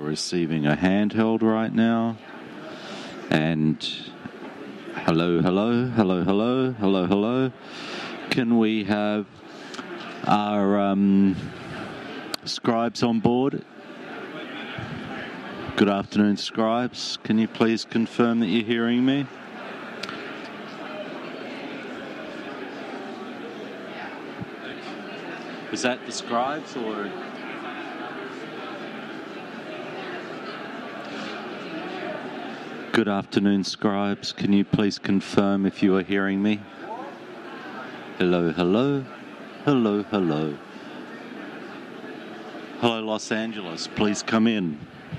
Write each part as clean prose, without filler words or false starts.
receiving a handheld right now. And hello, hello, hello, hello, hello, hello. Can we have our scribes on board? Good afternoon, scribes. Can you please confirm that you're hearing me? Was that the scribes or... Good afternoon, scribes. Can you please confirm if you are hearing me? Hello, hello. Hello, hello. Hello, Los Angeles. Please come in.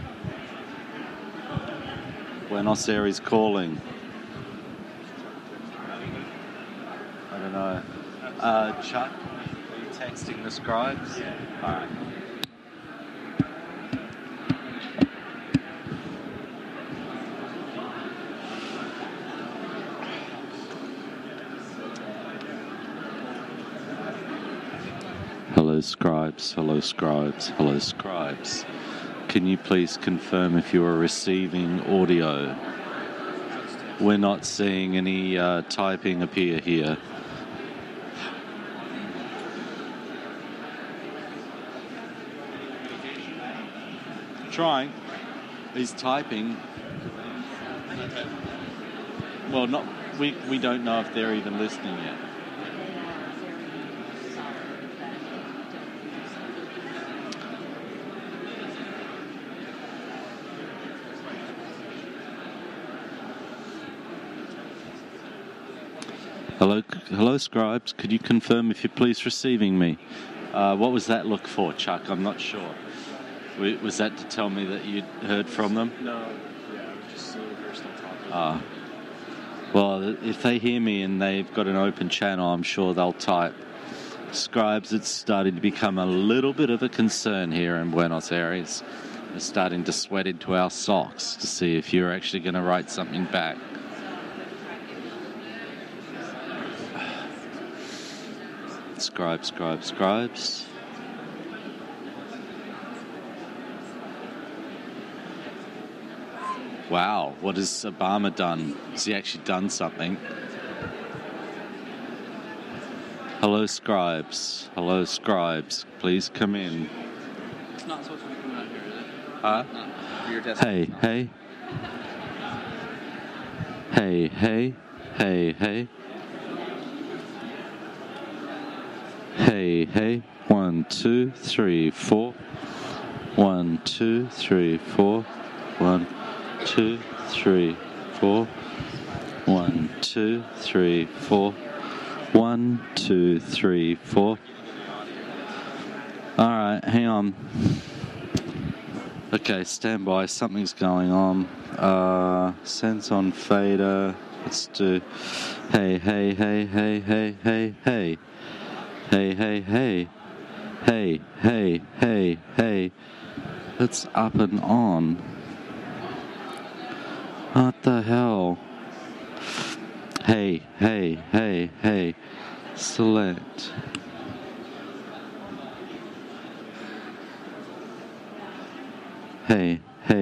Buenos Aires calling. I don't know. Chuck, are you texting the scribes? Yeah. All right. Hello, scribes. Hello, scribes. Hello, scribes. Can you please confirm if you are receiving audio? We're not seeing any typing appear here. Trying. He's typing. Well, not. We don't know if they're even listening yet. Hello, scribes. Could you confirm if you're please receiving me? What was that look for, Chuck? I'm not sure. Was that to tell me that you'd heard from them? No. Yeah, I was just seeing if you're still talking. Well, if they hear me and they've got an open channel, I'm sure they'll type. Scribes, it's starting to become a little bit of a concern here in Buenos Aires. We're starting to sweat into our socks to see if you're actually going to write something back. Scribes. Wow, what has Obama done? Has he actually done something? Hello, scribes. Hello, scribes. Please come in. It's not supposed to be coming out here, is it? Huh? No. Your desk Hey. Hey. 1, 2, 3, 4. 1, 2, 3, 4. 1, 2, 3, 4. 1, 2, 3, 4. 1, 2, 3, 4. All right, hang on. Okay, stand by. Something's going on. Sense on fader. Let's do. Hey. Hey. It's up and on. What the hell? Hey. Select. Hey.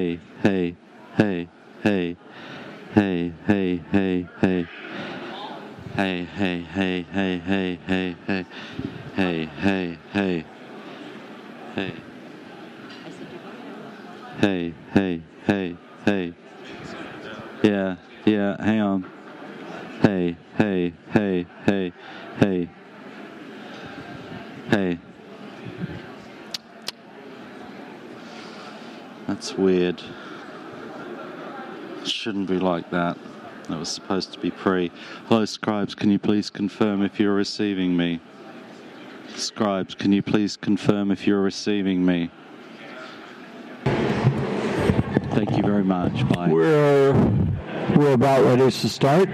Hey. Yeah, hang on. Hey. That's weird. It shouldn't be like that. That was supposed to be pre. Hello, scribes, can you please confirm if you're receiving me? Scribes, can you please confirm if you're receiving me? Thank you very much. Bye. We're about ready to start.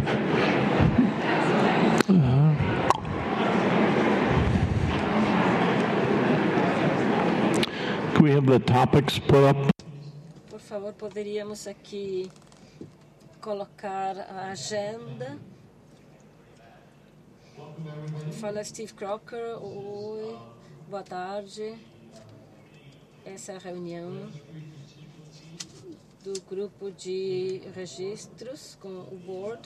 Can we have the topics put up? Por favor, poderíamos aqui colocar a agenda. Fala Steve Crocker. Oi, boa tarde. essa reunião do grupo de registros com o board,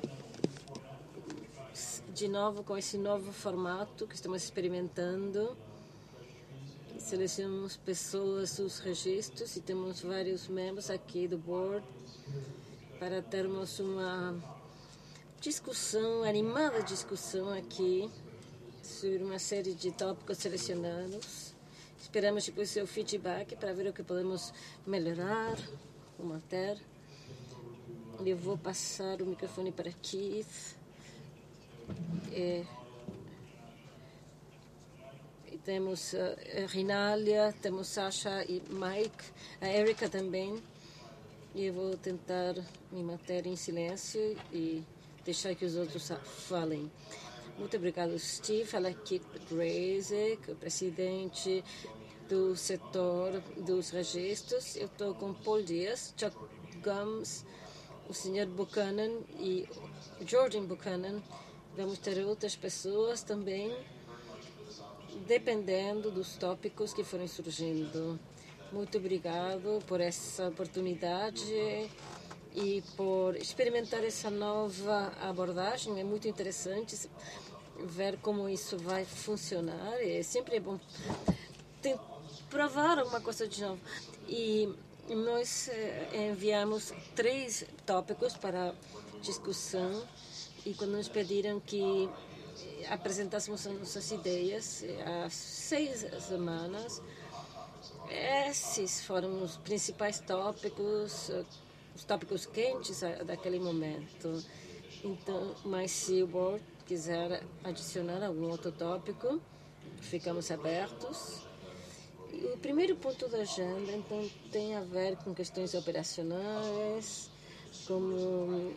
de novo com esse novo formato que estamos experimentando. Selecionamos pessoas dos registros e temos vários membros aqui do board para termos uma discussão, animada discussão aqui sobre uma série de tópicos selecionados. Esperamos depois seu feedback para ver o que podemos melhorar ou manter. Eu vou passar o microfone para Keith. E temos a Rinália, temos Sasha e Mike, a Erika também. E eu vou tentar me manter em silêncio e deixar que os outros falem. Muito obrigado, Steve. Fala aqui Grace, o presidente do setor dos registros. Eu estou com Paul Dias, Chuck Gomes, o Sr. Buchanan e Jordan Buchanan. Vamos ter outras pessoas também, dependendo dos tópicos que forem surgindo. Muito obrigado por essa oportunidade e por experimentar essa nova abordagem. É muito interessante ver como isso vai funcionar. É sempre bom provar alguma coisa de novo. E nós enviamos 3 tópicos para discussão. E quando nos pediram que apresentássemos as nossas ideias há 6 semanas, esses foram os principais tópicos, os tópicos quentes daquele momento. Então, mas se o board quiser adicionar algum outro tópico, ficamos abertos. E o primeiro ponto da agenda, então, tem a ver com questões operacionais, como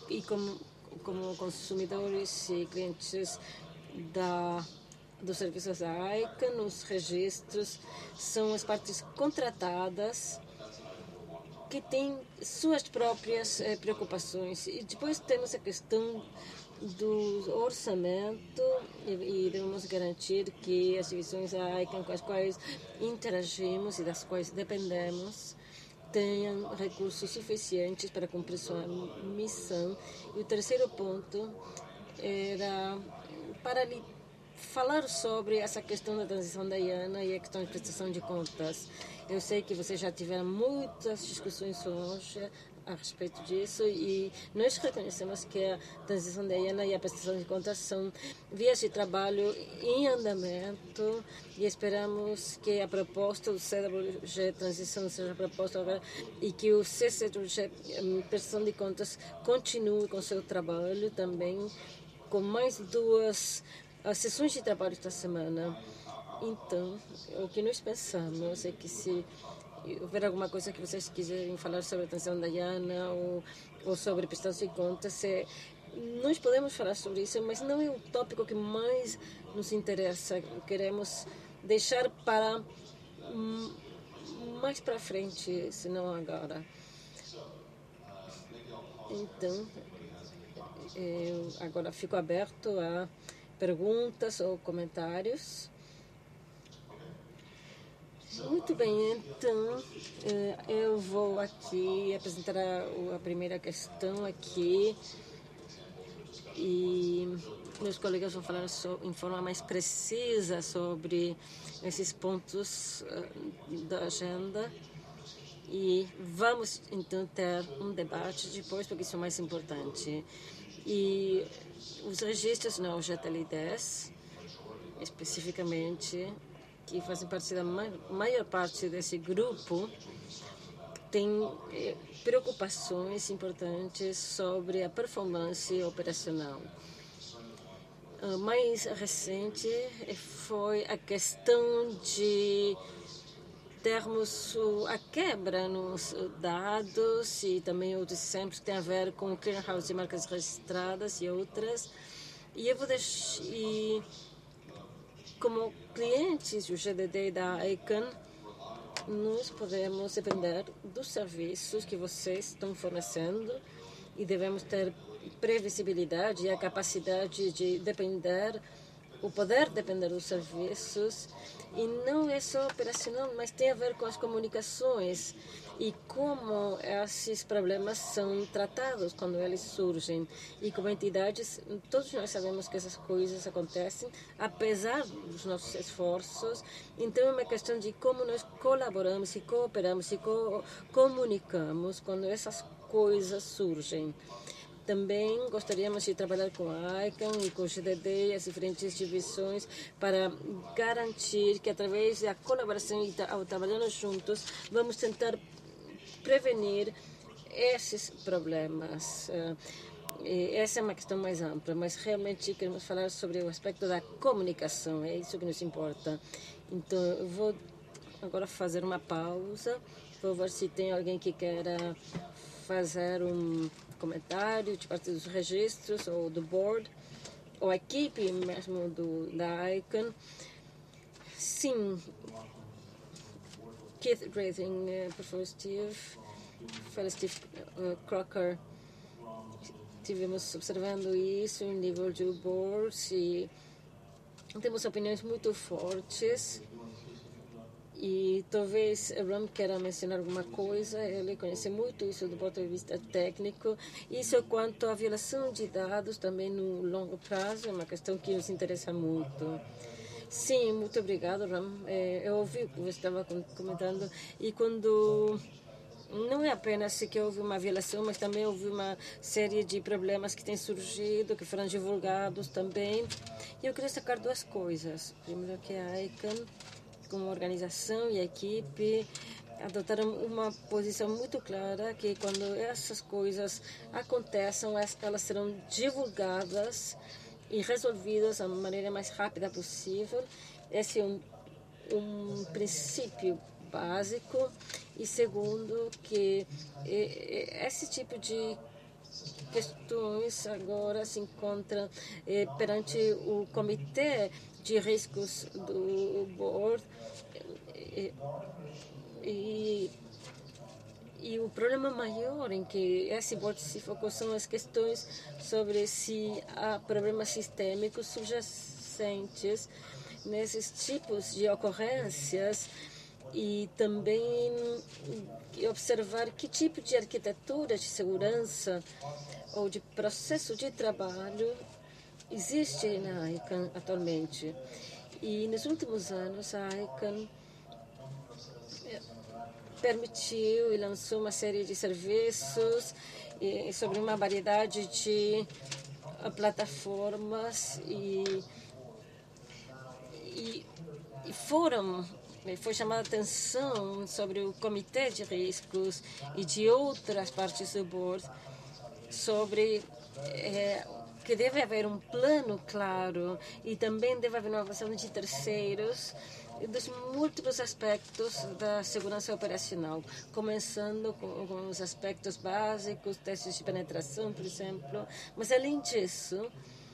consumidores e clientes dos serviços da ICANN. Os registros são as partes contratadas que têm suas próprias preocupações. E depois temos a questão do orçamento e devemos garantir que as divisões da ICANN com as quais interagimos e das quais dependemos tenham recursos suficientes para cumprir sua missão. E o terceiro ponto era para lhe falar sobre essa questão da transição da IANA e a questão de prestação de contas. Eu sei que vocês já tiveram muitas discussões hoje a respeito disso e nós reconhecemos que a transição da IANA e a prestação de contas são vias de trabalho em andamento e esperamos que a proposta do CWG Transição seja proposta agora e que o CCWG Prestação de Contas continue com seu trabalho também, com mais 2 sessões de trabalho esta semana. Então, o que nós pensamos é que se houver alguma coisa que vocês quiserem falar sobre a transição da IANA ou sobre prestação de contas, nós podemos falar sobre isso, mas não é o tópico que mais nos interessa. Queremos deixar para mais para frente, se não agora. Então, eu agora fico aberto a perguntas ou comentários. Muito bem, então eu vou aqui apresentar a primeira questão aqui e meus colegas vão falar em forma mais precisa sobre esses pontos da agenda e vamos então ter um debate depois, porque isso é o mais importante. E os registros na OJL10, especificamente, que fazem parte da maior parte desse grupo, tem preocupações importantes sobre a performance operacional. O mais recente foi a questão de termos a quebra nos dados e também outros exemplos que têm a ver com o clearinghouse de marcas registradas e outras. E eu vou deixar... Como clientes do GDD e da ICANN, nós podemos depender dos serviços que vocês estão fornecendo e devemos ter previsibilidade e a capacidade de depender o poder depender dos serviços, e não é só operacional, mas tem a ver com as comunicações e como esses problemas são tratados quando eles surgem. E como entidades, todos nós sabemos que essas coisas acontecem, apesar dos nossos esforços. Então é uma questão de como nós colaboramos e cooperamos e comunicamos quando essas coisas surgem. Também gostaríamos de trabalhar com a ICANN e com o GDD e as diferentes divisões para garantir que, através da colaboração e ao trabalhando juntos, vamos tentar prevenir esses problemas. Essa é uma questão mais ampla, mas realmente queremos falar sobre o aspecto da comunicação, é isso que nos importa. Então, eu vou agora fazer uma pausa, vou ver se tem alguém que queira fazer um comentário de parte dos registros ou do board, ou a equipe mesmo da ICANN. Sim, Keith Rathing, por favor, Steve Crocker. Estivemos observando isso em nível de board e temos opiniões muito fortes. E talvez Ram queira mencionar alguma coisa. Ele conhece muito isso do ponto de vista técnico. Isso quanto à violação de dados também no longo prazo é uma questão que nos interessa muito. Sim, muito obrigado, Ram. Eu ouvi o que você estava comentando e quando não é apenas que houve uma violação, mas também houve uma série de problemas que têm surgido, que foram divulgados também. E eu queria destacar duas coisas. Primeiro que a ICANN, como organização e a equipe, adotaram uma posição muito clara que quando essas coisas acontecem, elas serão divulgadas e resolvidas da maneira mais rápida possível. Esse é um princípio básico. E segundo, que esse tipo de questões agora se encontram perante o comitê de riscos do board e o problema maior em que esse board se focou são as questões sobre se há problemas sistêmicos subjacentes nesses tipos de ocorrências e também observar que tipo de arquitetura de segurança ou de processo de trabalho existe na ICANN atualmente. E nos últimos anos a ICANN permitiu e lançou uma série de serviços sobre uma variedade de plataformas e foi chamada a atenção sobre o comitê de riscos e de outras partes do board sobre que deve haver um plano claro e também deve haver uma avaliação de terceiros dos múltiplos aspectos da segurança operacional, começando com os aspectos básicos, testes de penetração, por exemplo, mas além disso,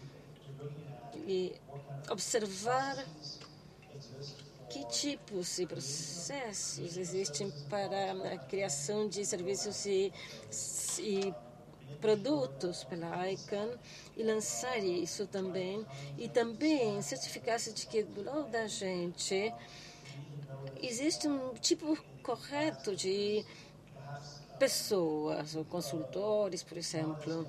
observar que tipos de processos existem para a criação de serviços e produtos pela ICANN e lançar isso também. E também certificar-se de que do lado da gente existe um tipo correto de pessoas ou consultores, por exemplo.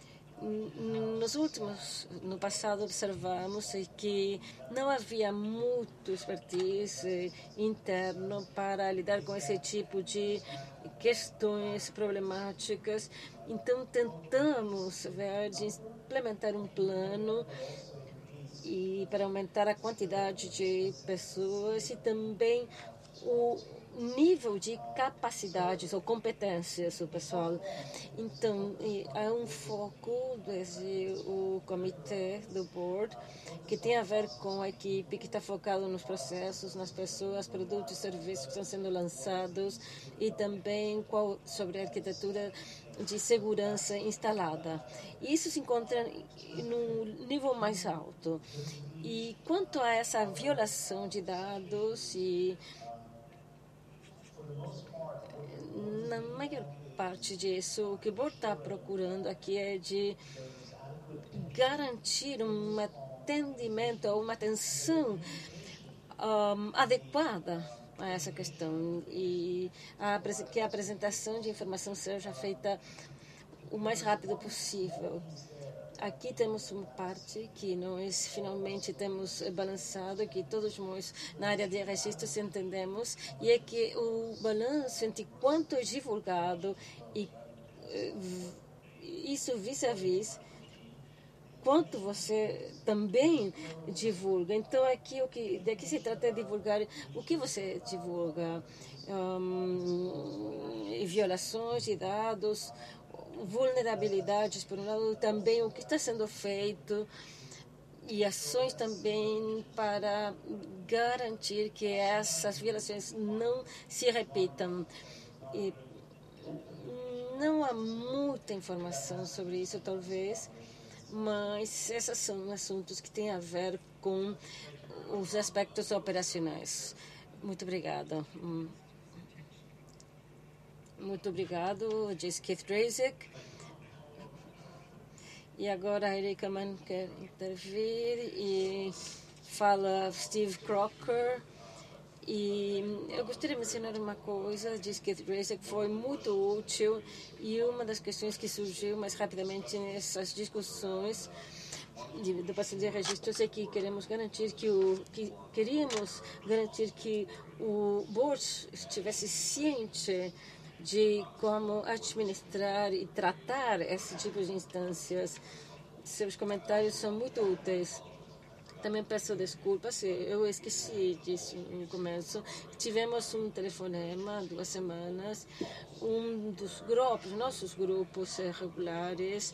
No passado observamos que não havia muito expertise interno para lidar com esse tipo de questões problemáticas. Então tentamos ver de implementar um plano e para aumentar a quantidade de pessoas e também o nível de capacidades ou competências do pessoal. Então, há um foco desde o comitê do board que tem a ver com a equipe que está focada nos processos, nas pessoas, produtos e serviços que estão sendo lançados e também sobre a arquitetura de segurança instalada. Isso se encontra no nível mais alto. E quanto a essa violação de dados na maior parte disso, o que o board está procurando aqui é de garantir uma entendimento, uma atenção adequada a essa questão e que a apresentação de informação seja feita o mais rápido possível. Aqui temos uma parte que nós finalmente temos balançado, que todos nós na área de registros entendemos, e é que o balanço entre quanto é divulgado e isso vis-à-vis quanto você também divulga. Então aqui daqui se trata de divulgar o que você divulga, violações de dados, vulnerabilidades, por um lado, também o que está sendo feito e ações também para garantir que essas violações não se repitam. E não há muita informação sobre isso, talvez, mas esses são assuntos que têm a ver com os aspectos operacionais. Muito obrigada. Muito obrigado, diz Keith Drazek. E agora a Erika Mann quer intervir e fala Steve Crocker. E eu gostaria de mencionar uma coisa, diz Keith Drazek, que foi muito útil e uma das questões que surgiu mais rapidamente nessas discussões do passivo de registros é que queríamos garantir que o board estivesse ciente de como administrar e tratar esse tipo de instâncias. Seus comentários são muito úteis. Também peço desculpas, eu esqueci disso no começo. Tivemos um telefonema 2 semanas, um dos grupos, nossos grupos regulares,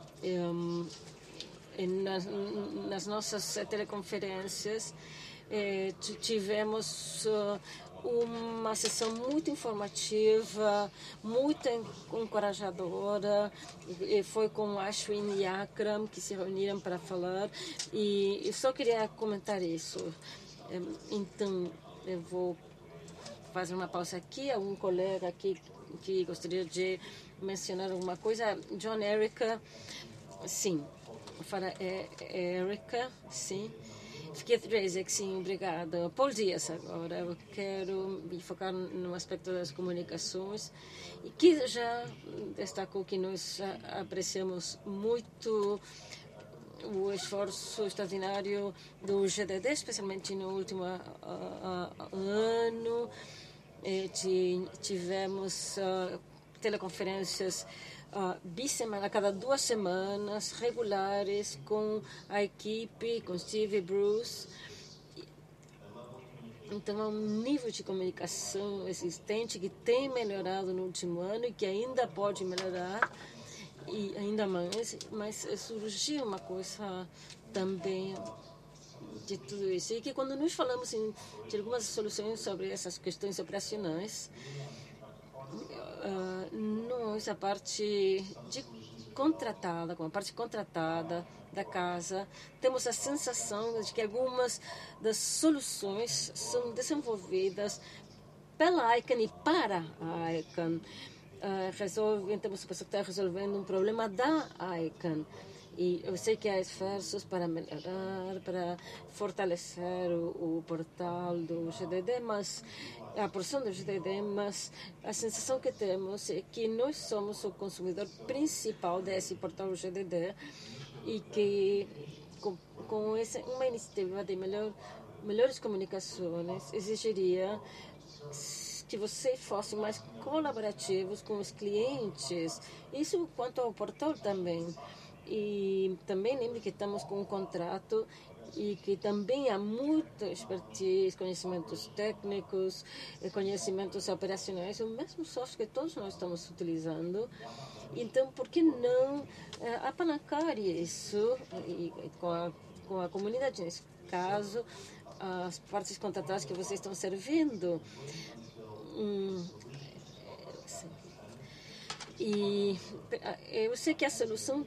nas nossas teleconferências, tivemos uma sessão muito informativa, muito encorajadora. Foi com Ashwin e Akram que se reuniram para falar e eu só queria comentar isso. Então, eu vou fazer uma pausa aqui. Algum colega aqui que gostaria de mencionar alguma coisa? John, Erika, sim. Para Erika, sim. Keith Drazek, sim, obrigada. Paul Dias agora. Eu quero me focar no aspecto das comunicações e que já destacou que nós apreciamos muito o esforço extraordinário do GDD, especialmente no último ano. Tivemos teleconferências a cada 2 semanas, regulares, com a equipe, com Steve e Bruce. Então, há um nível de comunicação existente que tem melhorado no último ano e que ainda pode melhorar, e ainda mais, mas surgiu uma coisa também de tudo isso, e que quando nós falamos de algumas soluções sobre essas questões operacionais, nós, a parte contratada, com a parte contratada da casa, temos a sensação de que algumas das soluções são desenvolvidas pela ICANN e para a ICANN. Temos a pessoa que está resolvendo um problema da ICANN. E eu sei que há esforços para melhorar, para fortalecer o portal do GDD, mas a porção do GDD, mas a sensação que temos é que nós somos o consumidor principal desse portal GDD e que com uma iniciativa de melhores comunicações exigiria que vocês fossem mais colaborativos com os clientes. Isso quanto ao portal também. E também lembre que estamos com um contrato e que também há muita expertise, conhecimentos técnicos, conhecimentos operacionais, o mesmo software que todos nós estamos utilizando. Então, por que não apalancar isso com a comunidade, nesse caso, as partes contratadas que vocês estão servindo? E eu sei que a solução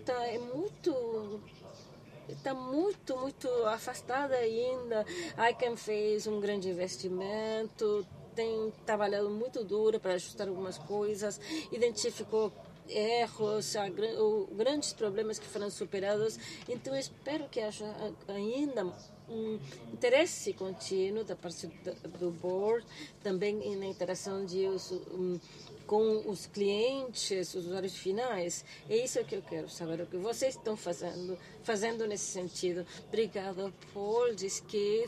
está muito afastada ainda. A ICANN fez um grande investimento, tem trabalhado muito duro para ajustar algumas coisas, identificou erros, grandes problemas que foram superados. Então, espero que haja ainda um interesse contínuo da parte do board, também na interação com os clientes, os usuários finais. É isso que eu quero saber, o que vocês estão fazendo nesse sentido. Obrigada, Paul, diz Keith.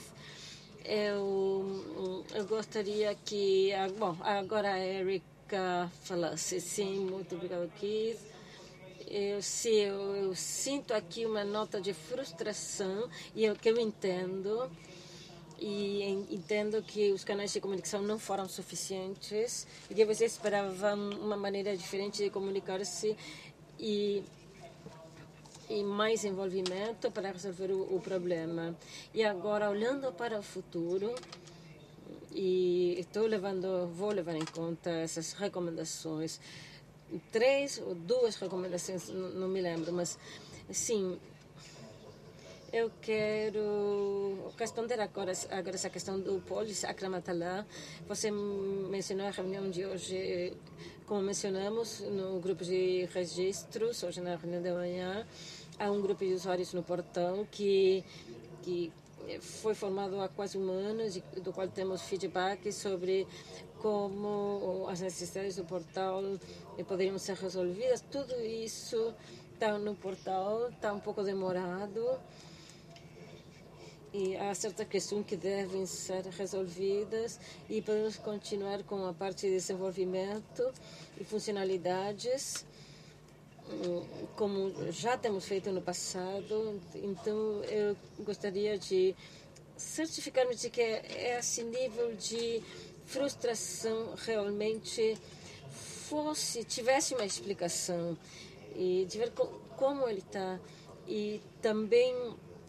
Eu gostaria que... Bom, agora a Erika falasse. Sim, muito obrigada, Keith. Eu sinto aqui uma nota de frustração, que eu entendo. E entendo que os canais de comunicação não foram suficientes e que você esperava uma maneira diferente de comunicar-se e mais envolvimento para resolver o problema. E agora, olhando para o futuro, e vou levar em conta essas recomendações, 3 ou 2 recomendações, não me lembro, mas sim. Eu quero responder agora essa questão do Polis Akramatala. Você mencionou a reunião de hoje, como mencionamos, no grupo de registros, hoje na reunião da manhã, há um grupo de usuários no portal que foi formado há quase um ano, do qual temos feedback sobre como as necessidades do portal poderiam ser resolvidas. Tudo isso está no portal, está um pouco demorado. E há certas questões que devem ser resolvidas e podemos continuar com a parte de desenvolvimento e funcionalidades, como já temos feito no passado. Então, eu gostaria de certificar-me de que esse nível de frustração realmente tivesse uma explicação e de ver como ele está. E também...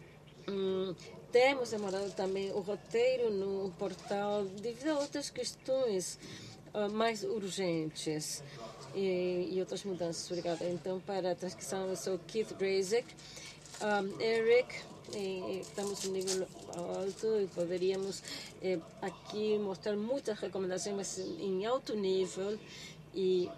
temos demorado também o roteiro no portal devido a outras questões mais urgentes e outras mudanças. Obrigada. Então, para a transcrição, eu sou Keith Brazek. Eric, estamos em nível alto e poderíamos aqui mostrar muitas recomendações, mas em alto nível e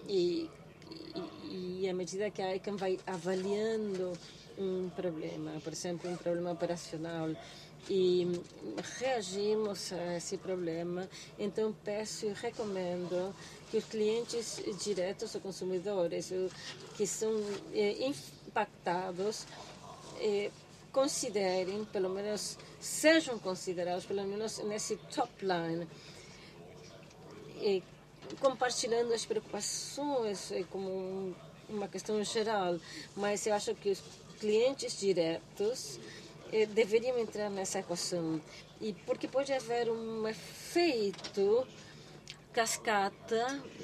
à medida que a ICANN vai avaliando um problema, por exemplo, um problema operacional, e reagimos a esse problema, então peço e recomendo que os clientes diretos ou consumidores que são impactados considerem, pelo menos sejam considerados, pelo menos nesse top line, compartilhando as preocupações como uma questão geral, mas eu acho que os clientes diretos deveriam entrar nessa equação, e porque pode haver um efeito cascata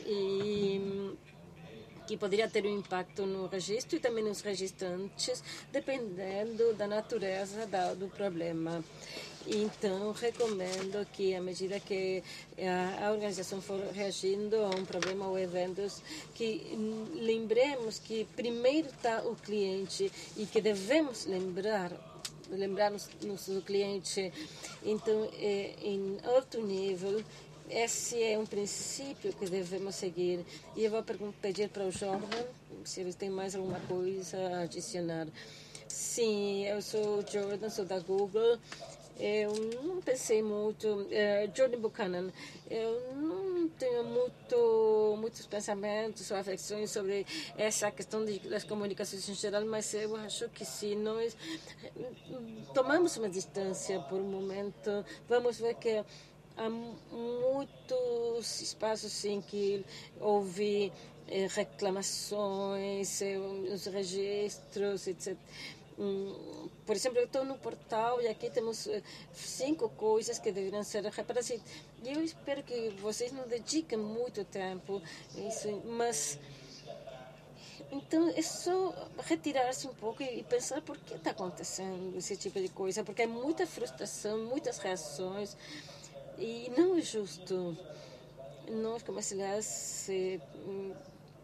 que poderia ter um impacto no registro e também nos registrantes, dependendo da natureza do problema. Então, recomendo que, à medida que a organização for reagindo a um problema ou eventos, que lembremos que primeiro está o cliente e que devemos lembrar-nos do cliente. Então, em alto nível, esse é um princípio que devemos seguir. E eu vou pedir para o Jordan se ele tem mais alguma coisa a adicionar. Sim, eu sou o Jordan, sou da Google. Eu não pensei muito. Jordan Buchanan, eu não tenho muitos pensamentos ou reflexões sobre essa questão das comunicações em geral, mas eu acho que se nós tomamos uma distância por um momento, vamos ver que há muitos espaços em que houve reclamações, os registros, etc. Por exemplo, eu estou no portal e aqui temos 5 coisas que deveriam ser reparadas. E eu espero que vocês não dediquem muito tempo a isso, mas então é só retirar-se um pouco e pensar por que está acontecendo esse tipo de coisa, porque é muita frustração, muitas reações e não é justo nós, como auxiliares,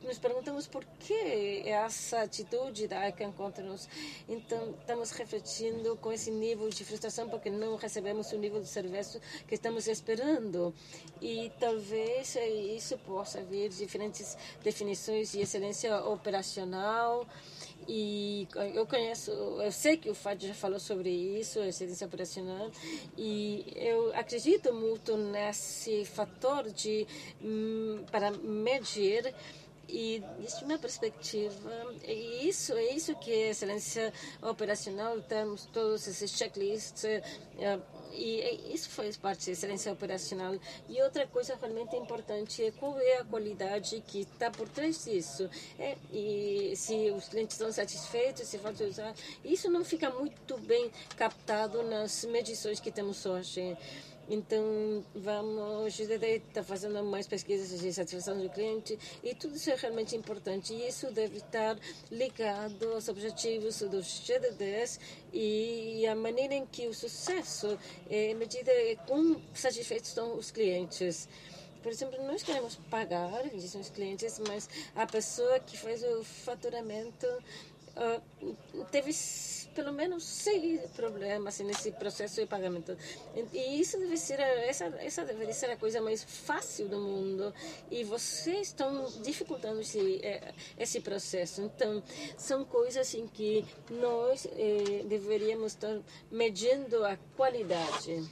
nos perguntamos por que essa atitude da ICANN contra-nos. Então, estamos refletindo com esse nível de frustração porque não recebemos o nível de serviço que estamos esperando. E talvez isso possa vir de diferentes definições de excelência operacional. E eu sei que o Fábio já falou sobre isso, a excelência operacional, e eu acredito muito nesse fator para medir. E, de uma perspectiva, é isso que é excelência operacional, temos todos esses checklists, e isso faz parte da excelência operacional. E outra coisa realmente importante é qual é a qualidade que está por trás disso. E se os clientes estão satisfeitos, se pode usar. Isso não fica muito bem captado nas medições que temos hoje. Então, vamos estar fazendo mais pesquisas de satisfação do cliente e tudo isso é realmente importante. E isso deve estar ligado aos objetivos dos GDDs e a maneira em que o sucesso é medido, quão satisfeitos estão os clientes. Por exemplo, nós queremos pagar, dizem os clientes, mas a pessoa que faz o faturamento teve pelo menos 6 problemas nesse processo de pagamento. E isso deve ser essa deveria ser a coisa mais fácil do mundo. E vocês estão dificultando esse processo. Então, são coisas em que nós deveríamos estar medindo a qualidade.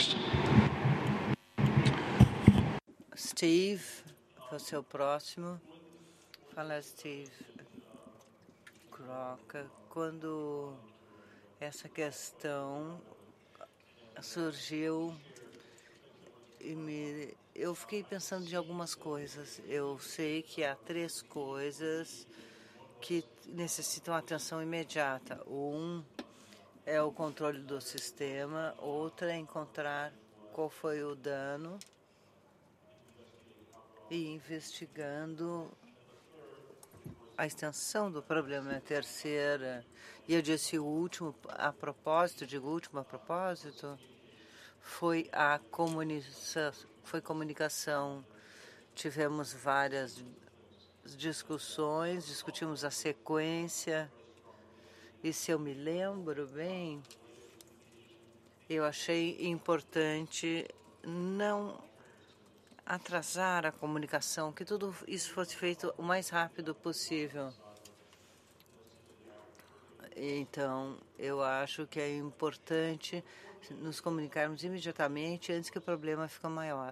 Steve, você é o próximo. Fala, Steve Croca. Quando essa questão surgiu, eu fiquei pensando de algumas coisas. Eu sei que há 3 coisas que necessitam atenção imediata. Um é o controle do sistema, outra é encontrar qual foi o dano e investigando a extensão do problema. A terceira, e eu disse o último a propósito, foi a comunicação. Tivemos várias discussões, discutimos a sequência, e se eu me lembro bem, eu achei importante não atrasar a comunicação, que tudo isso fosse feito o mais rápido possível. Então, eu acho que é importante nos comunicarmos imediatamente antes que o problema fique maior.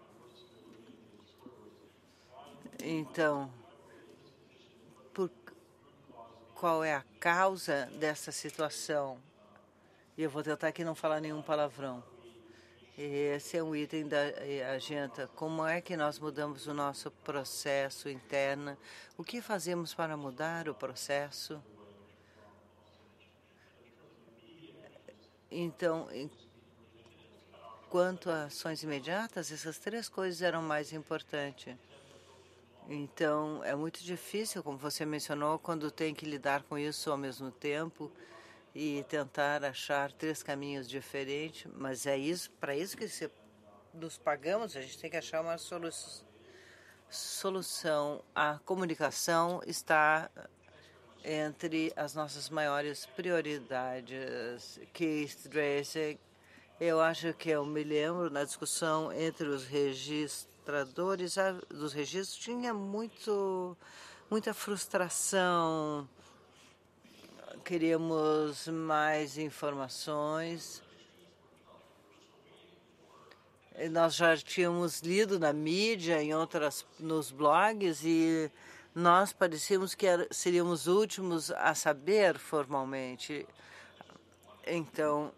Então, qual é a causa dessa situação? E eu vou tentar aqui não falar nenhum palavrão. Esse é um item da agenda. Como é que nós mudamos o nosso processo interno? O que fazemos para mudar o processo? Então, quanto a ações imediatas, essas 3 coisas eram mais importantes. Então, é muito difícil, como você mencionou, quando tem que lidar com isso ao mesmo tempo e tentar achar 3 caminhos diferentes, mas é isso, para isso que nos pagamos, a gente tem que achar uma solução. A comunicação está entre as nossas maiores prioridades. Keith Tracy, eu acho que eu me lembro na discussão entre os registradores dos registros, tinha muita frustração. Queríamos mais informações. Nós já tínhamos lido na mídia, nos blogs, e nós parecíamos que seríamos últimos a saber formalmente. Então,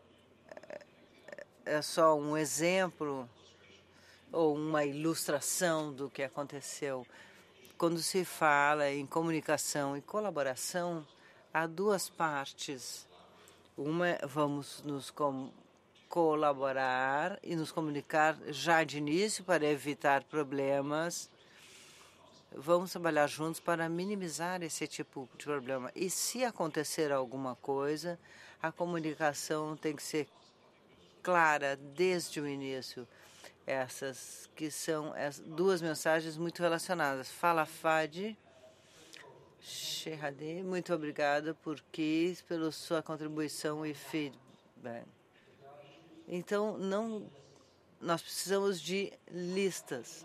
é só um exemplo ou uma ilustração do que aconteceu. Quando se fala em comunicação e colaboração, há 2 partes. Uma, vamos nos colaborar e nos comunicar já de início para evitar problemas. Vamos trabalhar juntos para minimizar esse tipo de problema. E se acontecer alguma coisa, a comunicação tem que ser clara desde o início. Essas que são as duas mensagens muito relacionadas. Fala, Fadi. Shehade, muito obrigada pela sua contribuição e feedback. Então, nós precisamos de listas.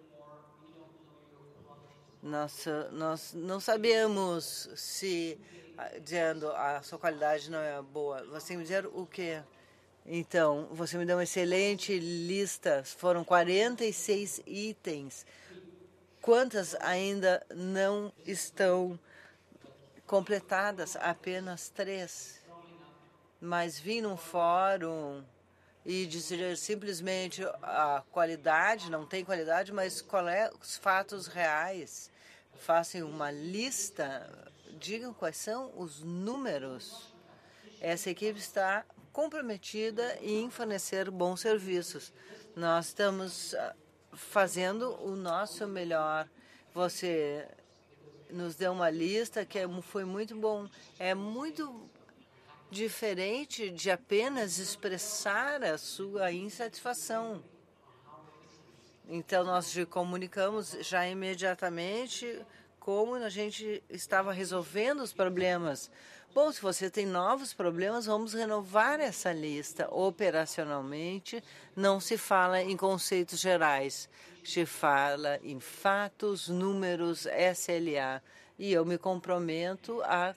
Nós não sabemos se, dizendo a sua qualidade não é boa. Você me dizer o quê? Então, você me deu uma excelente lista. Foram 46 itens. Quantas ainda não estão completadas? Apenas 3. Mas vim num fórum e dizer simplesmente a qualidade, não tem qualidade, mas qual é os fatos reais. Façam uma lista, digam quais são os números. Essa equipe está comprometida em fornecer bons serviços. Nós estamos fazendo o nosso melhor. Você nos deu uma lista que foi muito bom. É muito diferente de apenas expressar a sua insatisfação. Então, nós comunicamos já imediatamente como a gente estava resolvendo os problemas. Bom, se você tem novos problemas, vamos renovar essa lista. Operacionalmente, não se fala em conceitos gerais. Se fala em fatos, números, SLA. E eu me comprometo a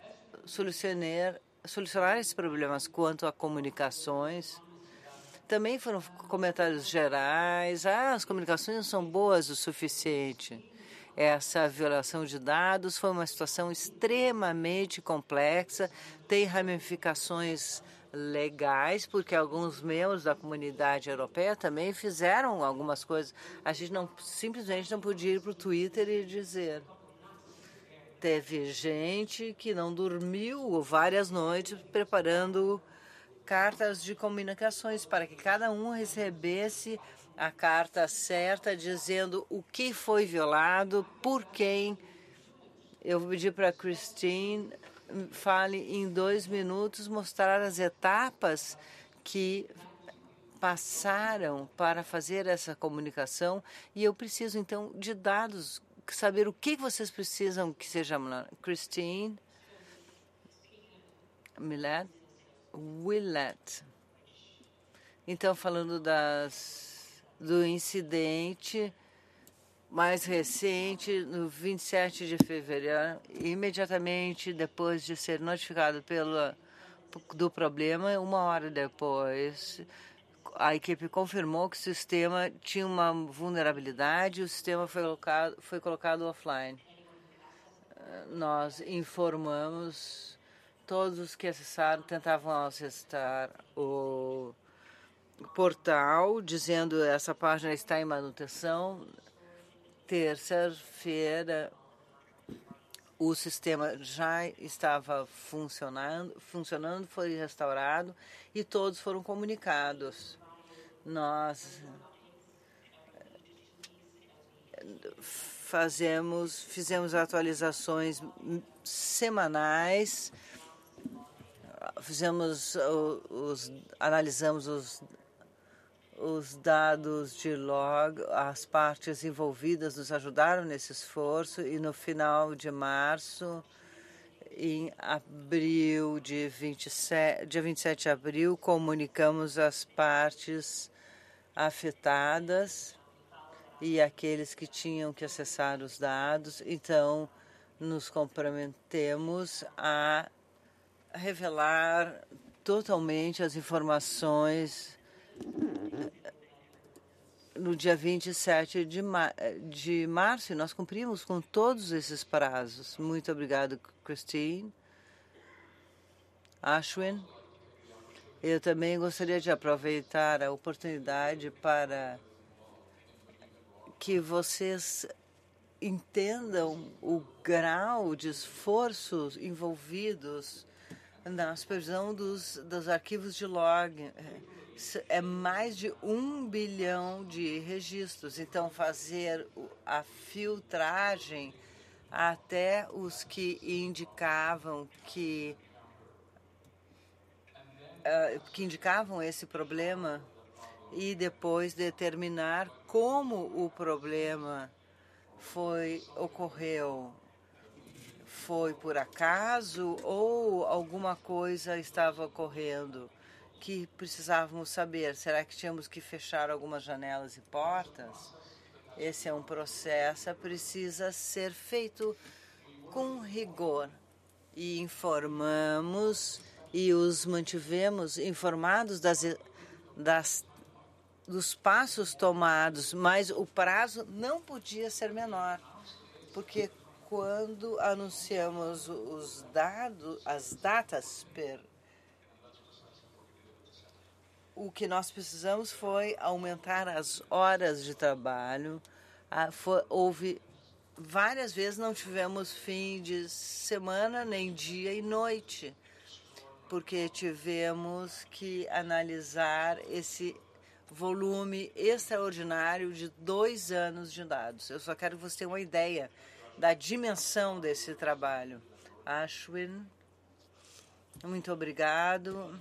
solucionar esses problemas quanto a comunicações. Também foram comentários gerais. As comunicações não são boas o suficiente. Essa violação de dados foi uma situação extremamente complexa, tem ramificações legais, porque alguns membros da comunidade europeia também fizeram algumas coisas. A gente simplesmente não podia ir para o Twitter e dizer. Teve gente que não dormiu várias noites preparando cartas de comunicações para que cada um recebesse a carta certa dizendo o que foi violado, por quem. Eu vou pedir para a Christine fale em 2 minutos, mostrar as etapas que passaram para fazer essa comunicação. E eu preciso, então, de dados, saber o que vocês precisam que seja. Christine Willett. Então, falando do incidente mais recente, no 27 de fevereiro, imediatamente depois de ser notificado do problema, 1 hora depois, a equipe confirmou que o sistema tinha uma vulnerabilidade e o sistema foi colocado offline. Nós informamos todos os que tentavam acessar o portal, dizendo essa página está em manutenção. Terça-feira, o sistema já estava funcionando, foi restaurado e todos foram comunicados. Nós fizemos atualizações semanais, analisamos os dados de log, as partes envolvidas nos ajudaram nesse esforço e no final de março, em abril, dia 27 de abril, comunicamos as partes afetadas e aqueles que tinham que acessar os dados. Então, nos comprometemos a revelar totalmente as informações no dia 27 de março, e nós cumprimos com todos esses prazos. Muito obrigado, Christine. Ashwin, eu também gostaria de aproveitar a oportunidade para que vocês entendam o grau de esforços envolvidos na supervisão dos arquivos de log. É mais de 1 bilhão de registros. Então, fazer a filtragem até os que indicavam indicavam esse problema, e depois determinar como o problema ocorreu. Foi por acaso ou alguma coisa estava ocorrendo que precisávamos saber? Será que tínhamos que fechar algumas janelas e portas? Esse é um processo, precisa ser feito com rigor. E informamos e os mantivemos informados dos passos tomados, mas o prazo não podia ser menor, porque quando anunciamos as datas, o que nós precisamos foi aumentar as horas de trabalho. Houve várias vezes não tivemos fim de semana, nem dia e noite, porque tivemos que analisar esse volume extraordinário de 2 anos de dados. Eu só quero que você tenha uma ideia da dimensão desse trabalho. Ashwin, muito obrigado.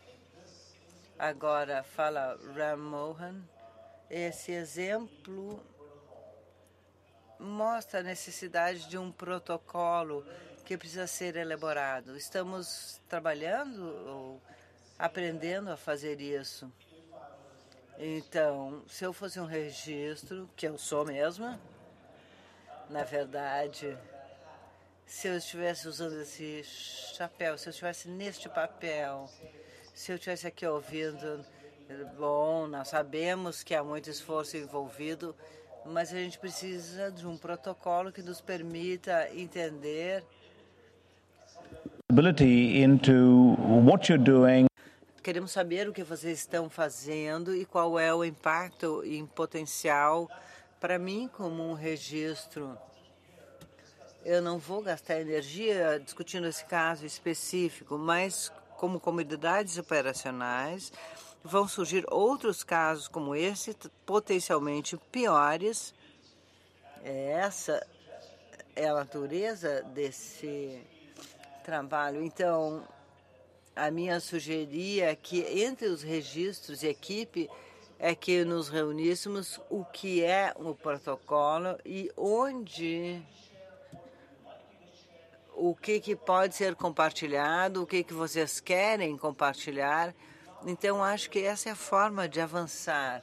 Agora fala Ram Mohan. Esse exemplo mostra a necessidade de um protocolo que precisa ser elaborado. Estamos trabalhando ou aprendendo a fazer isso. Então, se eu fosse um registro, que eu sou mesma, na verdade, se eu estivesse usando esse chapéu, se eu estivesse neste papel, se eu estivesse aqui ouvindo, bom, nós sabemos que há muito esforço envolvido, mas a gente precisa de um protocolo que nos permita entender into what you're doing. Queremos saber o que vocês estão fazendo e qual é o impacto em potencial para mim como um registro. Eu não vou gastar energia discutindo esse caso específico, mas como comunidades operacionais vão surgir outros casos como esse, potencialmente piores. Essa é a natureza desse trabalho. Então, a minha sugeria que entre os registros e equipe é que nos reuníssemos o que é o protocolo e o que pode ser compartilhado, o que vocês querem compartilhar. Então, acho que essa é a forma de avançar.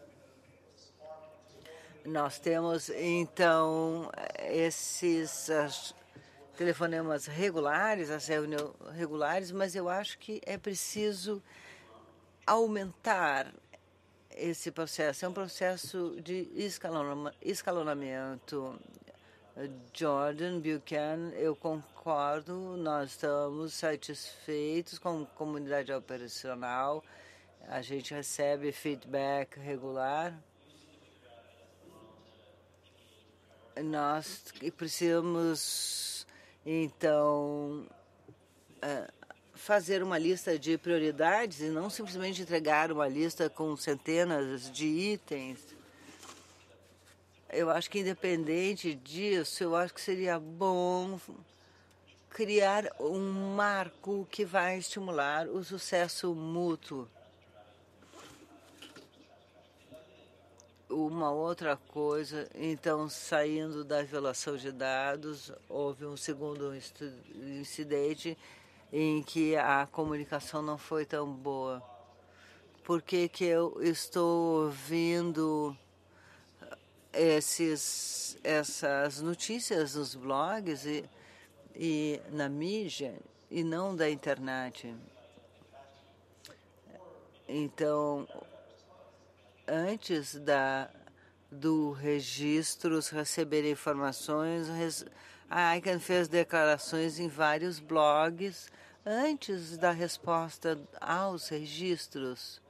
Nós temos, então, esses telefonemas regulares, as reuniões regulares, mas eu acho que é preciso aumentar esse processo. É um processo de escalonamento. Jordan Buchanan, eu concordo, nós estamos satisfeitos com a comunidade operacional, a gente recebe feedback regular. Nós precisamos, então, fazer uma lista de prioridades e não simplesmente entregar uma lista com centenas de itens. Eu acho que, independente disso, eu acho que seria bom criar um marco que vai estimular o sucesso mútuo. Uma outra coisa, então, saindo da violação de dados, houve um segundo incidente em que a comunicação não foi tão boa. Por que eu estou ouvindo essas notícias nos blogs e na mídia e não da internet? Então, antes do registros receber informações, a ICANN fez declarações em vários blogs antes da resposta aos registros.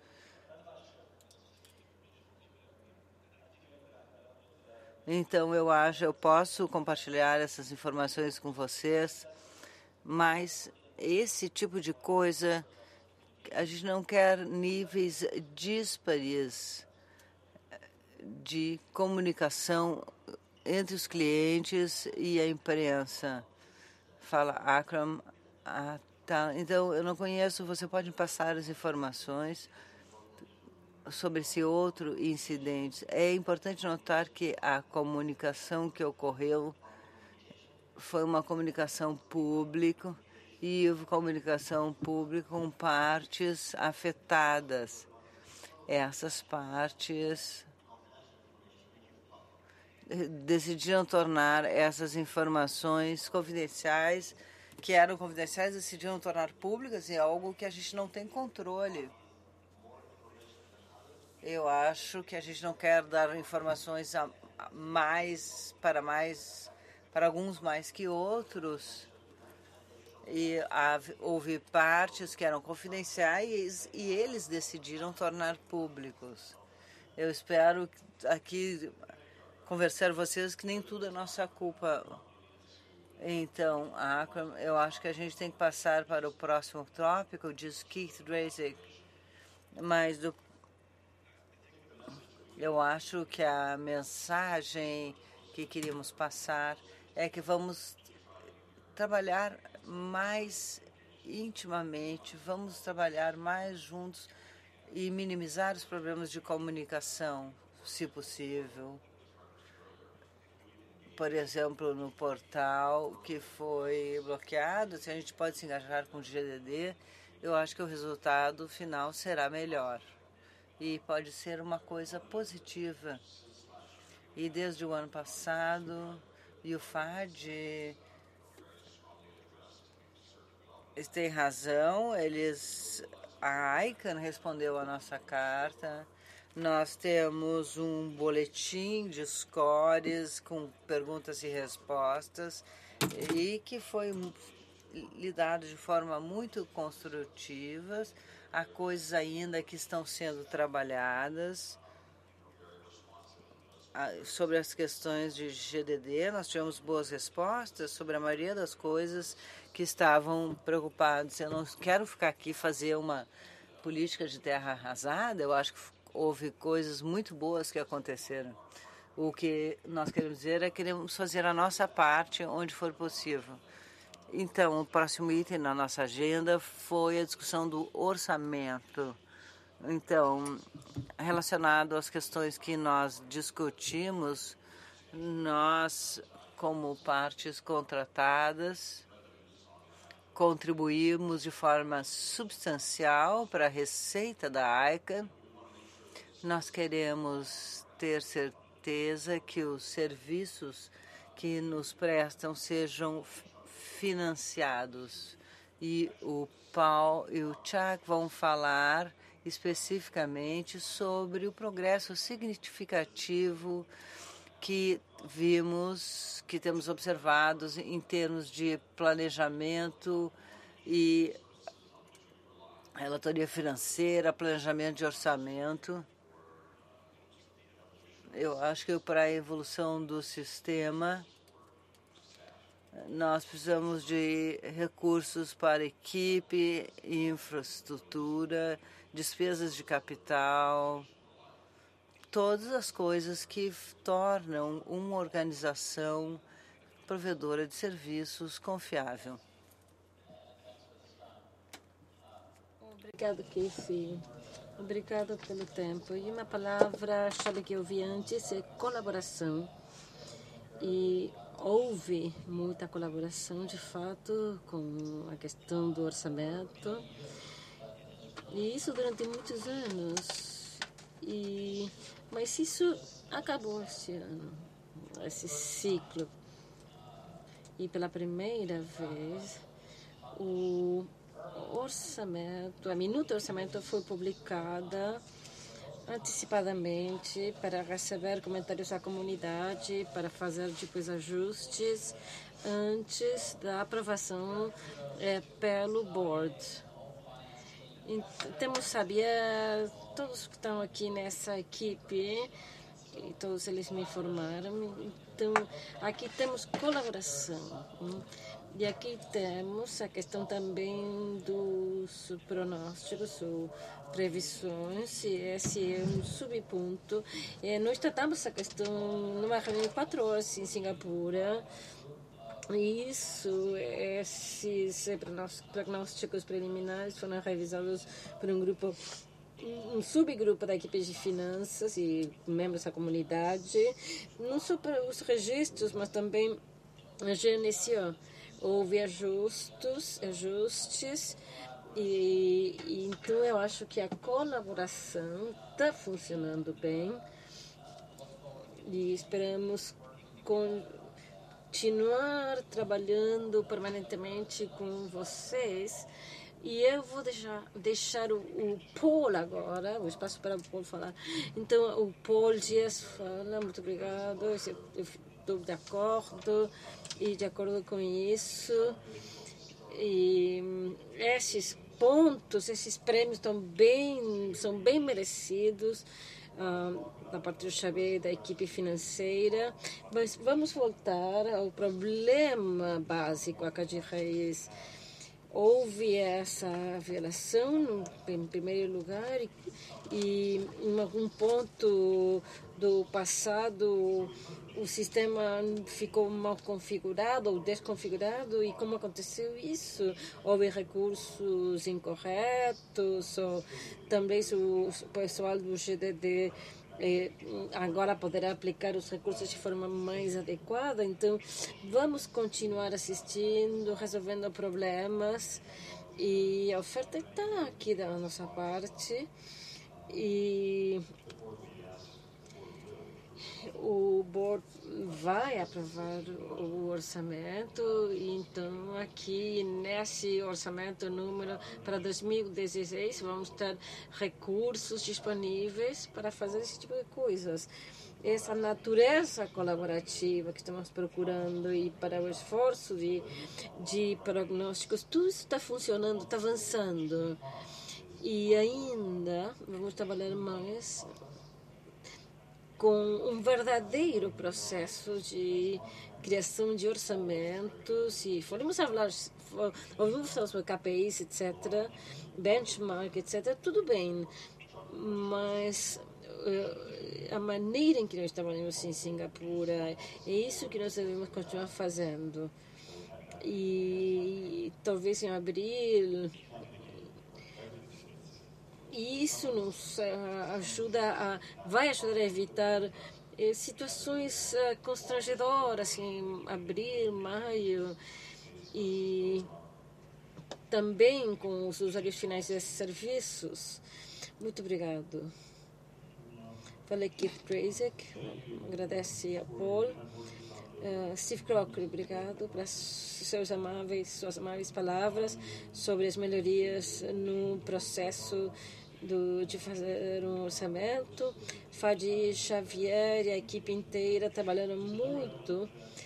Então, eu posso compartilhar essas informações com vocês, mas esse tipo de coisa, a gente não quer níveis díspares de comunicação entre os clientes e a imprensa. Fala Akram. Tá. Então, eu não conheço, você pode passar as informações sobre esse outro incidente. É importante notar que a comunicação que ocorreu foi uma comunicação pública e comunicação pública com partes afetadas. Essas partes decidiram tornar essas informações confidenciais, que eram confidenciais, decidiram tornar públicas, e é algo que a gente não tem controle. Eu acho que a gente não quer dar informações para alguns mais que outros. E houve partes que eram confidenciais e eles decidiram tornar públicos. Eu espero aqui conversar com vocês que nem tudo é nossa culpa. Então, eu acho que a gente tem que passar para o próximo tópico, diz Keith Drazek. Mas eu acho que a mensagem que queríamos passar é que vamos trabalhar mais intimamente, vamos trabalhar mais juntos e minimizar os problemas de comunicação, se possível. Por exemplo, no portal que foi bloqueado, se a gente pode se engajar com o GDD, eu acho que o resultado final será melhor. E pode ser uma coisa positiva. E desde o ano passado, o FAD tem razão, a ICANN respondeu a nossa carta. Nós temos um boletim de scores com perguntas e respostas e que foi lidado de forma muito construtiva. Há coisas ainda que estão sendo trabalhadas. Sobre as questões de GDD, nós tivemos boas respostas sobre a maioria das coisas que estavam preocupados. Eu não quero ficar aqui e fazer uma política de terra arrasada, eu acho que houve coisas muito boas que aconteceram. O que nós queremos dizer é que queremos fazer a nossa parte onde for possível. Então, o próximo item na nossa agenda foi a discussão do orçamento. Então, relacionado às questões que nós discutimos, nós, como partes contratadas, contribuímos de forma substancial para a receita da ICANN. Nós queremos ter certeza que os serviços que nos prestam sejam financiados. E o Paul e o Chuck vão falar especificamente sobre o progresso significativo que vimos, que temos observados em termos de planejamento e relatoria financeira, planejamento de orçamento. Eu acho que para a evolução do sistema, nós precisamos de recursos para equipe, infraestrutura, despesas de capital, todas as coisas que tornam uma organização provedora de serviços confiável. Obrigado, Keith. Obrigado pelo tempo. E uma palavra-chave que eu vi antes é colaboração. E houve muita colaboração, de fato, com a questão do orçamento. E isso durante muitos anos. Mas isso acabou esse ano, esse ciclo. E pela primeira vez, o orçamento, a minuta do orçamento foi publicada antecipadamente para receber comentários da comunidade, para fazer depois ajustes antes da aprovação pelo board. Temos saber, todos que estão aqui nessa equipe, e todos eles me informaram, então aqui temos colaboração. E aqui temos a questão também dos pronósticos ou previsões, e esse é um subponto. Nós tratamos a questão numa reunião de 4 horas em Singapura. Isso, esses prognósticos preliminares foram revisados por um grupo um subgrupo da equipe de finanças e membros da comunidade, não só para os registros, mas também a GNCO. Houve ajustes e então eu acho que a colaboração está funcionando bem e esperamos continuar trabalhando permanentemente com vocês. E eu vou deixar o Paul agora, o espaço para o Paul falar. Então, o Paul Dias fala, muito obrigado, eu estou de acordo com isso. E esses pontos, esses prêmios são bem merecidos da parte do Xavier e da equipe financeira. Mas vamos voltar ao problema básico, a Cade Reis. Houve essa violação, em primeiro lugar, e em algum ponto do passado o sistema ficou mal configurado ou desconfigurado. E como aconteceu isso? Houve recursos incorretos, ou também o pessoal do GDD agora poderá aplicar os recursos de forma mais adequada. Então, vamos continuar assistindo, resolvendo problemas, e a oferta está aqui da nossa parte. E o board vai aprovar o orçamento, então aqui nesse orçamento número para 2016 vamos ter recursos disponíveis para fazer esse tipo de coisas. Essa natureza colaborativa que estamos procurando e para o esforço de prognósticos, tudo isso está funcionando, está avançando. E ainda vamos trabalhar mais com um verdadeiro processo de criação de orçamentos. E ouvimos falar sobre KPIs, etc., benchmark, etc., tudo bem, mas a maneira em que nós trabalhamos em Singapura é isso que nós devemos continuar fazendo. E talvez em abril isso nos vai ajudar a evitar situações constrangedoras em abril, maio, e também com os usuários finais desses serviços. Muito obrigado. Falei Keith Krasik, agradece a Paul. Steve Crocker, obrigado pelas suas amáveis palavras sobre as melhorias no processo de fazer um orçamento. Fadi Xavier e a equipe inteira trabalhando muito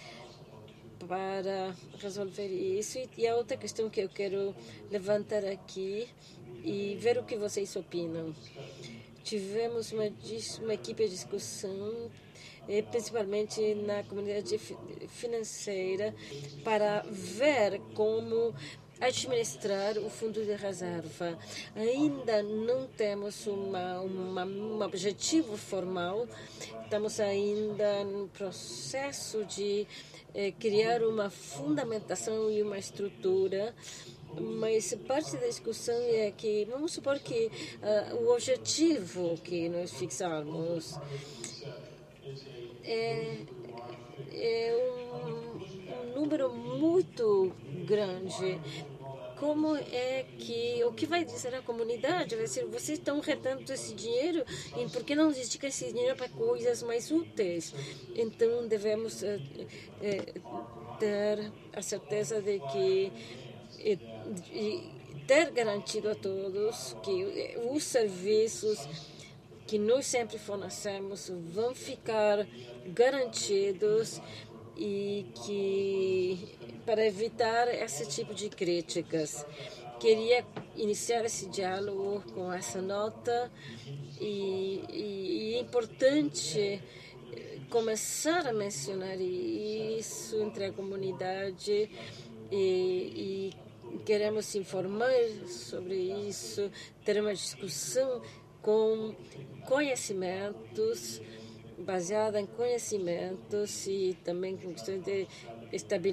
para resolver isso. E a outra questão que eu quero levantar aqui e ver o que vocês opinam. Tivemos uma equipe de discussão, principalmente na comunidade financeira, para ver como administrar o fundo de reserva. Ainda não temos um objetivo formal, estamos ainda no processo de criar uma fundamentação e uma estrutura, mas parte da discussão é que, vamos supor que o objetivo que nós fixarmos é um número muito grande. Como é que, o que vai dizer a comunidade? Vai ser, vocês estão retendo esse dinheiro, e por que não dedicar esse dinheiro para coisas mais úteis? Então, devemos ter a certeza de que ter garantido a todos que os serviços que nós sempre fornecemos vão ficar garantidos, e que para evitar esse tipo de críticas, queria iniciar esse diálogo com essa nota, e é importante começar a mencionar isso entre a comunidade, e queremos informar sobre isso, ter uma discussão com conhecimentos, baseada em conhecimentos, e também com questões de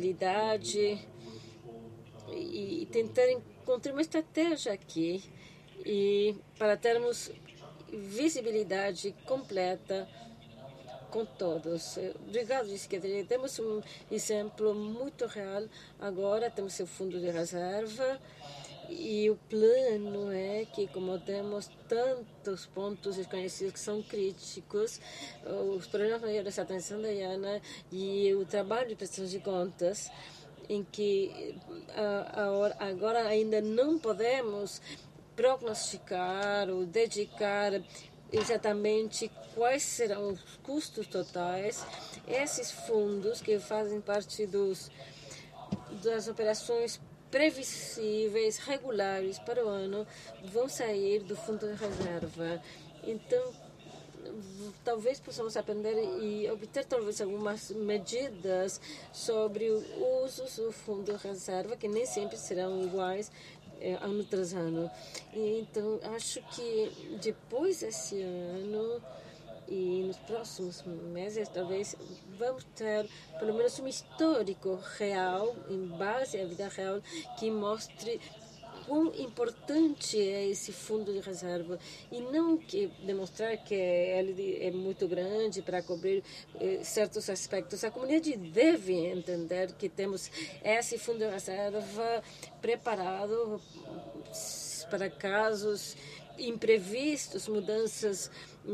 estabilidade, e tentar encontrar uma estratégia aqui e para termos visibilidade completa com todos. Obrigado, Secretaria. Temos um exemplo muito real. Agora temos o fundo de reserva e o plano é que, como temos tantos pontos desconhecidos que são críticos, os problemas maiores, a atenção da Iana e o trabalho de prestação de contas, em que agora ainda não podemos prognosticar ou dedicar exatamente quais serão os custos totais. Esses fundos que fazem parte das operações previsíveis, regulares para o ano, vão sair do fundo de reserva. Então, talvez possamos aprender e obter talvez algumas medidas sobre o uso do fundo de reserva, que nem sempre serão iguais ano tras ano. Então, acho que depois desse ano e nos próximos meses, talvez, vamos ter pelo menos um histórico real, em base à vida real, que mostre quão importante é esse fundo de reserva e não que demonstrar que ele é muito grande para cobrir certos aspectos. A comunidade deve entender que temos esse fundo de reserva preparado para casos imprevistos, mudanças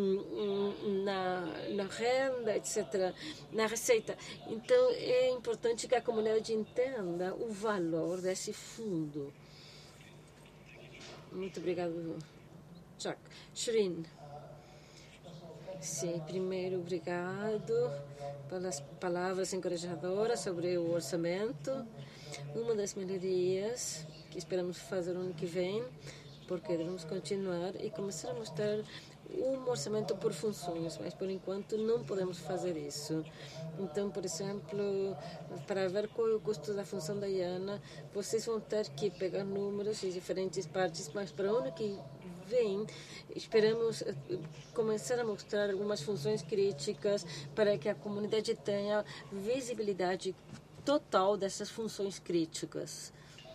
na renda, etc., na receita. Então, é importante que a comunidade entenda o valor desse fundo. Muito obrigado, Chuck. Shireen. Sim, primeiro, obrigado pelas palavras encorajadoras sobre o orçamento. Uma das melhorias que esperamos fazer no ano que vem, porque devemos continuar e começar a mostrar um orçamento por funções, mas por enquanto não podemos fazer isso. Então, por exemplo, para ver qual é o custo da função da Iana, vocês vão ter que pegar números de diferentes partes, mas para o ano que vem, esperamos começar a mostrar algumas funções críticas para que a comunidade tenha visibilidade total dessas funções críticas.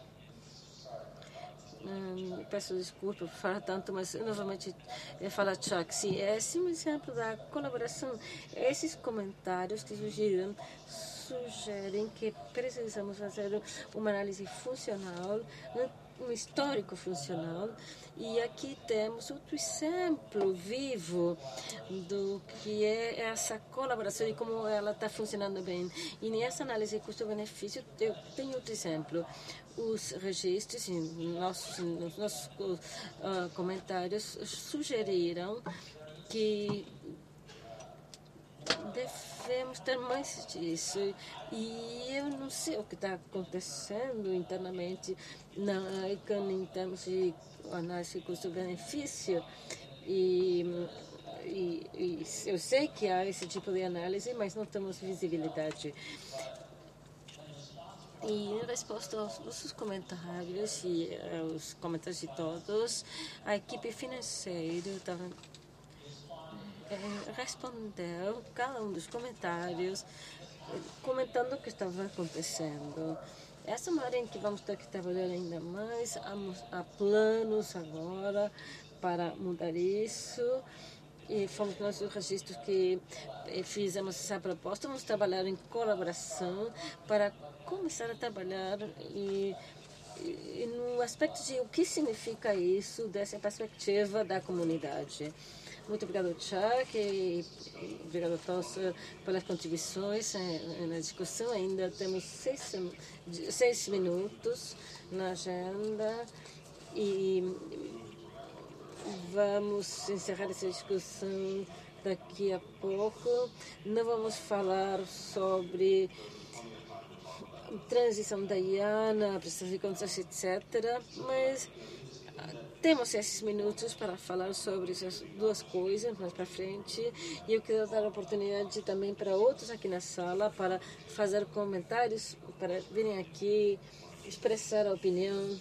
Peço desculpa por falar tanto, mas novamente fala Chuck. Sim, esse é um exemplo da colaboração. Esses comentários que sugerem que precisamos fazer uma análise funcional, um histórico funcional, e aqui temos outro exemplo vivo do que é essa colaboração e como ela está funcionando bem. E nessa análise custo-benefício, eu tenho outro exemplo. Os registros, nos nossos comentários, sugeriram que devemos ter mais disso. E eu não sei o que está acontecendo internamente na ICANN em termos de análise custo-benefício. E eu sei que há esse tipo de análise, mas não temos visibilidade. E em resposta aos nossos comentários e aos comentários de todos, a equipe financeira respondeu cada um dos comentários, comentando o que estava acontecendo. Essa é uma área em que vamos ter que trabalhar ainda mais. Há planos agora para mudar isso. E fomos nós os registros que fizemos essa proposta. Vamos trabalhar em colaboração para começar a trabalhar e no aspecto de o que significa isso dessa perspectiva da comunidade. Muito obrigado, Chuck, e obrigado a todos pelas contribuições na discussão. Ainda temos 6 minutos na agenda e vamos encerrar essa discussão daqui a pouco. Não vamos falar sobre transição da Iana, prestação de contas, etc. Mas temos esses minutos para falar sobre essas duas coisas mais para frente. E eu quero dar a oportunidade também para outros aqui na sala para fazer comentários, para virem aqui, expressar a opinião.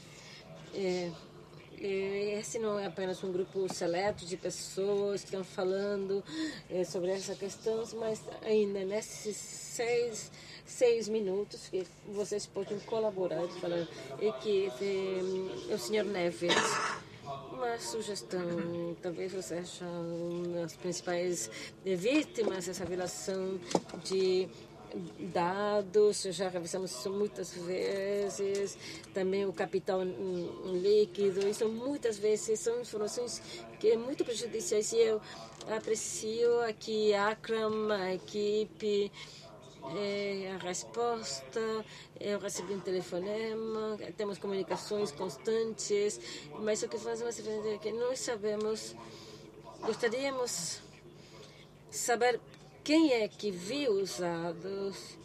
Esse não é apenas um grupo seleto de pessoas que estão falando sobre essa questão, mas ainda nesses 6 minutos que vocês podem colaborar. E que o Sr. Neves. uma sugestão, talvez você seja as principais vítimas dessa violação de dados, já revisamos isso muitas vezes, também o capital líquido, isso muitas vezes são informações que é muito prejudiciais e eu aprecio aqui a Akram, a equipe, a resposta, eu recebi um telefonema, temos comunicações constantes, mas o que fazemos é que nós sabemos, gostaríamos saber quem é que viu os dados,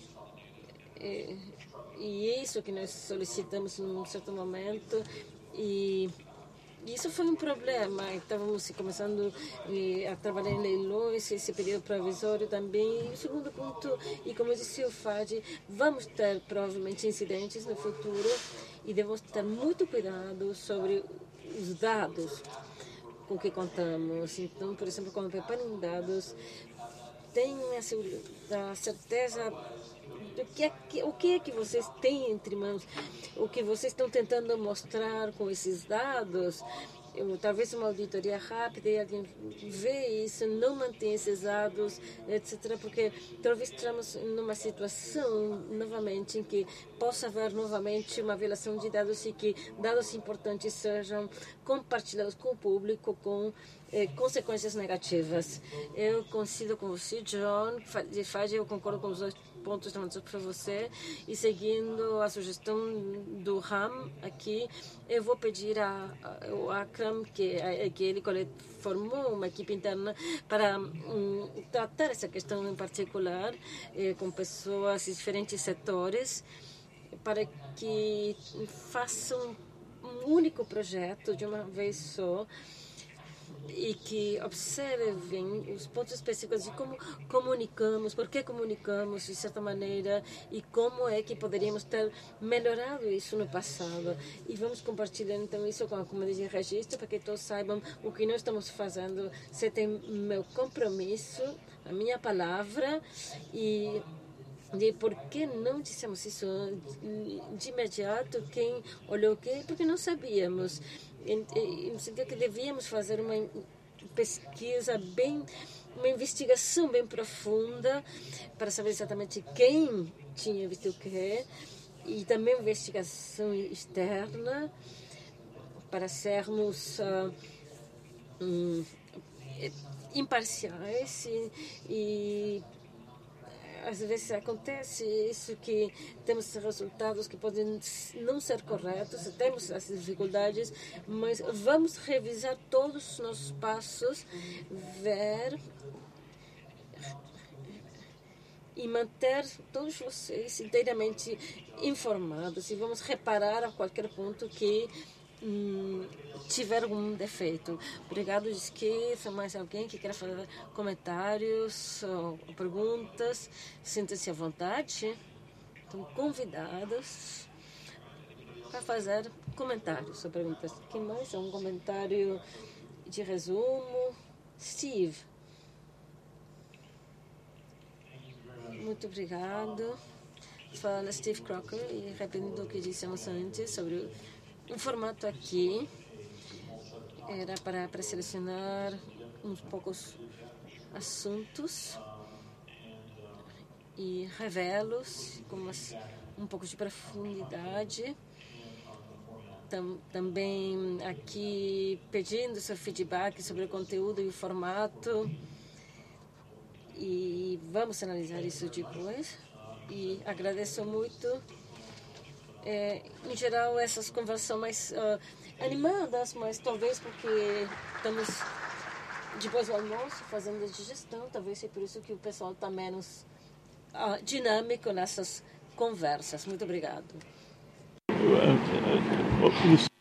e isso que nós solicitamos num certo momento, e isso foi um problema. Estávamos começando a trabalhar em leilões, esse período provisório também. E o segundo ponto, e como disse o Fadi, vamos ter provavelmente incidentes no futuro e devemos ter muito cuidado sobre os dados com que contamos. Então, por exemplo, quando preparam dados, tenham a certeza do que é que vocês têm entre mãos, o que vocês estão tentando mostrar com esses dados. Talvez uma auditoria rápida e alguém vê isso, não mantém esses dados, etc. Porque talvez estamos numa situação, novamente, em que possa haver novamente uma violação de dados e que dados importantes sejam compartilhados com o público com consequências negativas. Eu coincido com você, John, eu concordo com os dois pontos levantados para você, e seguindo a sugestão do Ram aqui, eu vou pedir ao Akram que ele formou uma equipe interna para tratar essa questão em particular com pessoas de diferentes setores, para que façam um único projeto de uma vez só e que observem os pontos específicos de como comunicamos, por que comunicamos de certa maneira e como é que poderíamos ter melhorado isso no passado. E vamos compartilhar então isso com a comunidade de registro para que todos saibam o que nós estamos fazendo. Você tem meu compromisso, a minha palavra, e por que não dissemos isso de imediato? Quem olhou o quê? Porque não sabíamos. No sentido que devíamos fazer uma pesquisa uma investigação bem profunda para saber exatamente quem tinha visto o quê, e também uma investigação externa para sermos imparciais e às vezes acontece isso, que temos resultados que podem não ser corretos, temos as dificuldades, mas vamos revisar todos os nossos passos, ver e manter todos vocês inteiramente informados, e vamos reparar a qualquer ponto que tiver algum defeito. Obrigado. Diz que se mais alguém que quer fazer comentários ou perguntas, sinta-se à vontade. Estão convidados para fazer comentários ou perguntas. Quem mais? Um comentário de resumo? Steve. Muito obrigado. Fala Steve Crocker, e repetindo o que dissemos antes sobre o formato aqui, era para selecionar uns poucos assuntos e revê-los com um pouco de profundidade. Também aqui pedindo seu feedback sobre o conteúdo e o formato, e vamos analisar isso depois. E agradeço muito. Em geral, essas conversas são mais animadas, mas talvez porque estamos depois do almoço fazendo a digestão, talvez é por isso que o pessoal está menos dinâmico nessas conversas. Muito obrigado.